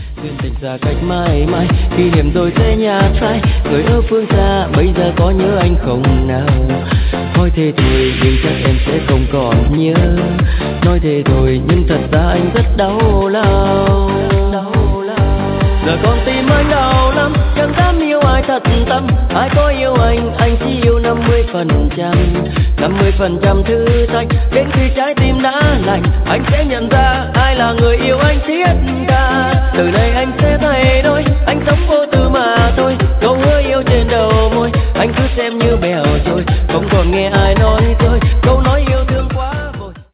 duyên tình xa cách mãi mãi, kỷ niệm rồi sẽ nhạt phai. Người ở phương xa bây giờ có nhớ anh không nào? Nói thế thôi nhưng chắc em sẽ không còn nhớ. Nói thế thôi nhưng thật ra anh rất đau lòng. Giờ con tim anh đau lắm, chẳng dám yêu ai thật tâm. Ai có yêu anh chỉ yêu 50%. 50% thứ thanh, đến khi trái tim đã lạnh, anh sẽ nhận ra ai là người yêu anh thiết tha. Từ đây